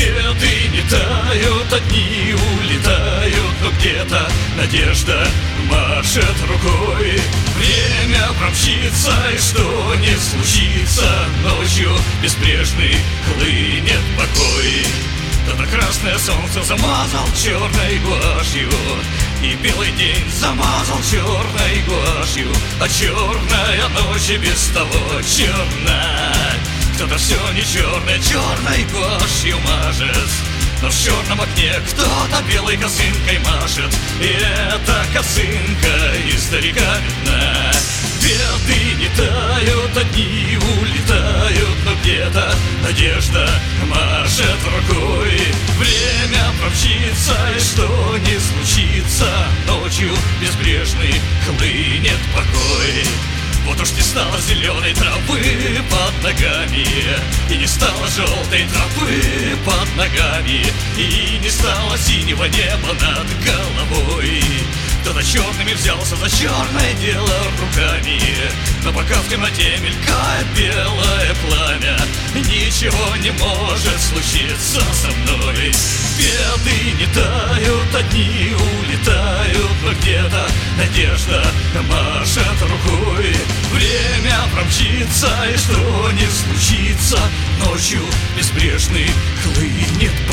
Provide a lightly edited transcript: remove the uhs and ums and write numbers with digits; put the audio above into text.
Беды не тают, одни улетают, но где-то надежда машет рукой. Время промчится, и что не случится, ночью безбрежный хлынет покой. Тогда красное солнце замазал черной гуашью, и белый день замазал черной гуашью, а черная ночь и без того черна. Кто-то все не черное, черной гуашью мажет, но в черном окне кто-то белой косынкой машет, и эта косынка издалека видна. Беды не тают, одни улетают, но где-то надежда машет рукой. Время промчится, и что не случится, ночью безбрежный хлынет покой. Вот уж не стало зеленой травы под ногами, и не стало желтой травы под ногами, и не стало синего неба над головой. Кто-то черными взялся за черное дело руками, но пока в темноте мелькает белое пламя, ничего не может случиться со мной. Беды не тают, одни улетают, но где-то надежда машет рукой. Время промчится, и что не случится, ночью безбрежный хлынет